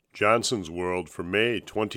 Johnson's World for May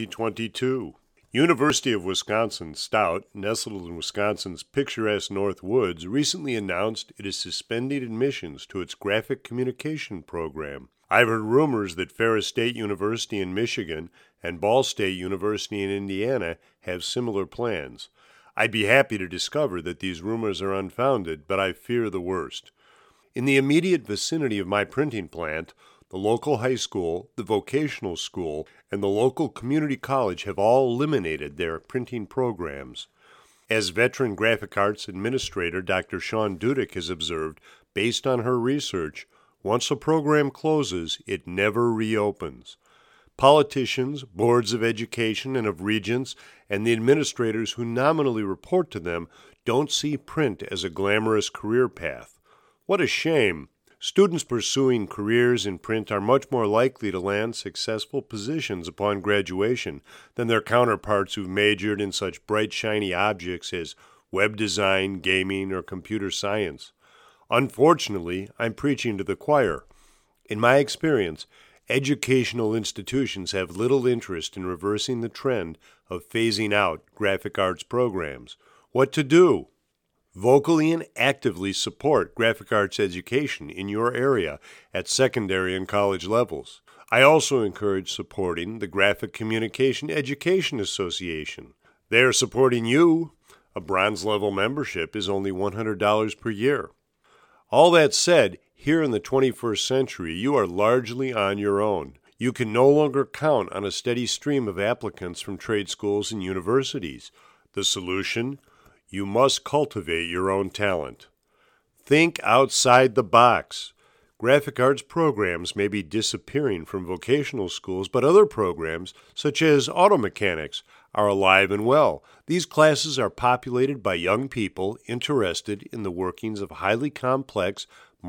2022. University of Wisconsin Stout, nestled in Wisconsin's picturesque North Woods, recently announced it is suspending admissions to its graphic communication program. I've heard rumors that Ferris State University in Michigan and Ball State University in Indiana have similar plans. I'd be happy to discover that these rumors are unfounded, but I fear the worst. In the immediate vicinity of my printing plant, the local high school, the vocational school, and the local community college have all eliminated their printing programs. As veteran graphic arts administrator Dr. Sean Dudick has observed, based on her research, once a program closes, it never reopens. Politicians, boards of education and of regents, and the administrators who nominally report to them don't see print as a glamorous career path. What a shame! Students pursuing careers in print are much more likely to land successful positions upon graduation than their counterparts who've majored in such bright, shiny objects as web design, gaming, or computer science. Unfortunately, I'm preaching to the choir. In my experience, educational institutions have little interest in reversing the trend of phasing out graphic arts programs. What to do? Vocally and actively support graphic arts education in your area at secondary and college levels. I also encourage supporting the Graphic Communication Education Association. They are supporting you. A bronze level membership is only $100 per year. All that said, here in the 21st century, you are largely on your own. You can no longer count on a steady stream of applicants from trade schools and universities. The solution? You must cultivate your own talent. Think outside the box. Graphic arts programs may be disappearing from vocational schools, but other programs, such as auto mechanics, are alive and well. These classes are populated by young people interested in the workings of highly complex,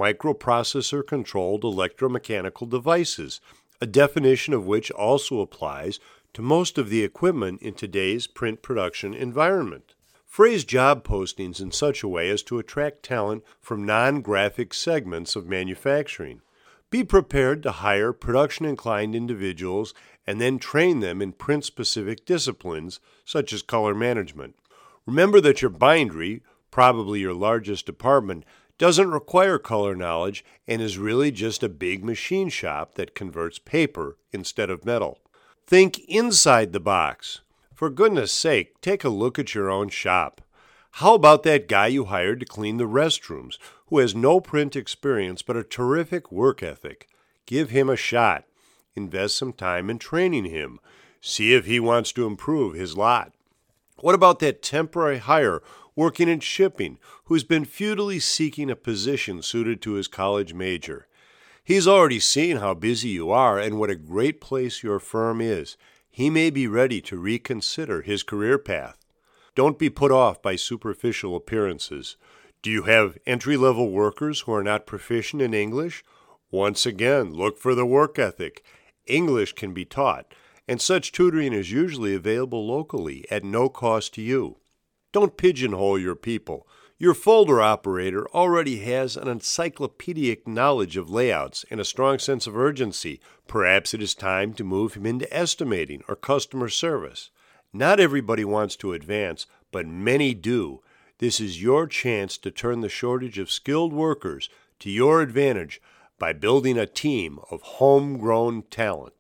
microprocessor-controlled electromechanical devices, a definition of which also applies to most of the equipment in today's print production environment. Phrase job postings in such a way as to attract talent from non-graphic segments of manufacturing. Be prepared to hire production-inclined individuals and then train them in print-specific disciplines, such as color management. Remember that your bindery, probably your largest department, doesn't require color knowledge and is really just a big machine shop that converts paper instead of metal. Think inside the box. For goodness sake, take a look at your own shop. How about that guy you hired to clean the restrooms, who has no print experience but a terrific work ethic? Give him a shot. Invest some time in training him. See if he wants to improve his lot. What about that temporary hire working in shipping who's been futilely seeking a position suited to his college major? He's already seen how busy you are and what a great place your firm is. He may be ready to reconsider his career path. Don't be put off by superficial appearances. Do you have entry-level workers who are not proficient in English? Once again, look for the work ethic. English can be taught, and such tutoring is usually available locally at no cost to you. Don't pigeonhole your people. Your folder operator already has an encyclopedic knowledge of layouts and a strong sense of urgency. Perhaps it is time to move him into estimating or customer service. Not everybody wants to advance, but many do. This is your chance to turn the shortage of skilled workers to your advantage by building a team of homegrown talent.